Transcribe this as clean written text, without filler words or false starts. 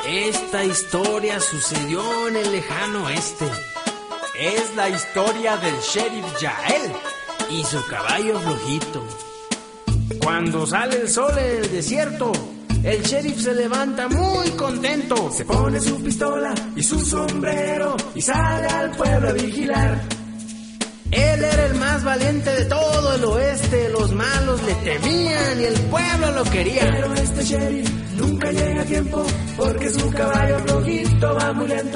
Esta historia sucedió en el lejano oeste. Es la historia del sheriff Yael y su caballo flojito. Cuando sale el sol en el desierto, el sheriff se levanta muy contento. Se pone su pistola y su sombrero y sale al pueblo a vigilar. Él era el más valiente de todo el oeste. Los malos le temían y el pueblo lo quería. Pero este sheriff nunca llega a tiempo porque su caballo flojito va muy lento.